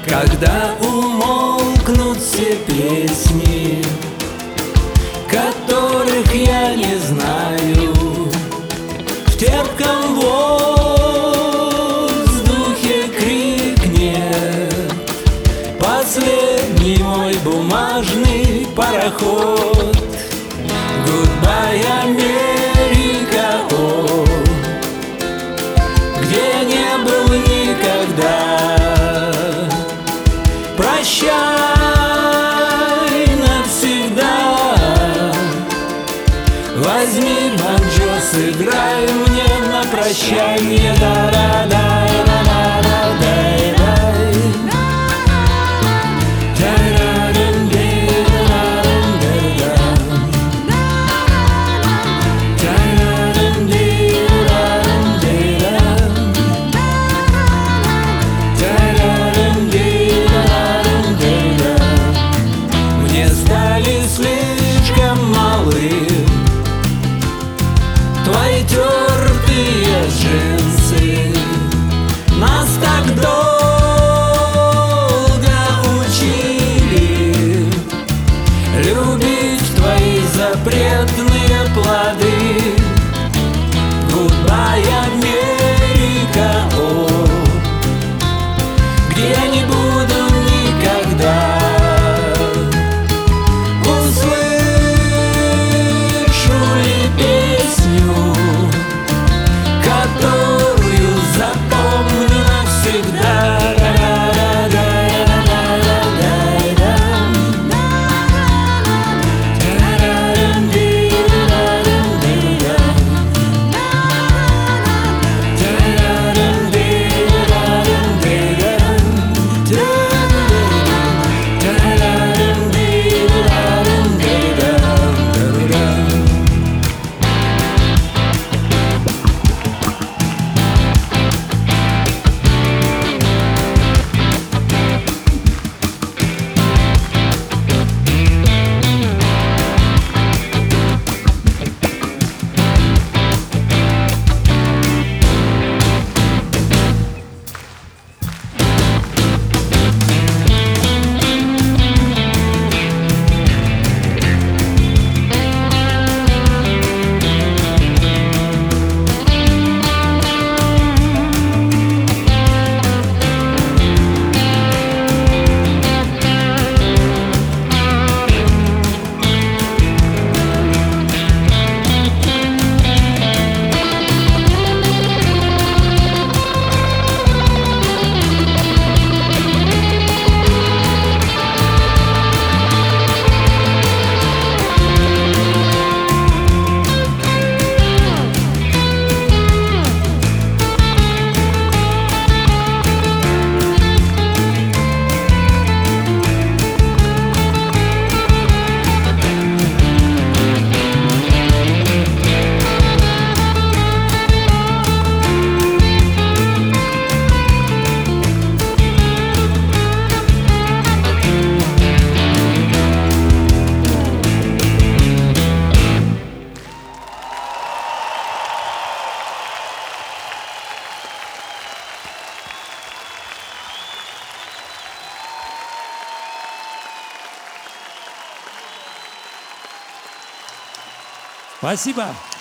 Когда умолкнут все песни, которых я не знаю, в терпком воздухе крикнет последний мой бумажный пароход. Goodbye, Америка, о, где не был никогда. Прощай навсегда. Возьми банджо, сыграй мне на прощанье. Мне стали слишком малы твои тертые джинсы. Нас так долго учили любить твои запретные плоды. Goodbye, Америка, о, где я не буду никогда. Услышу ли песню, которую запомню навсегда? Спасибо.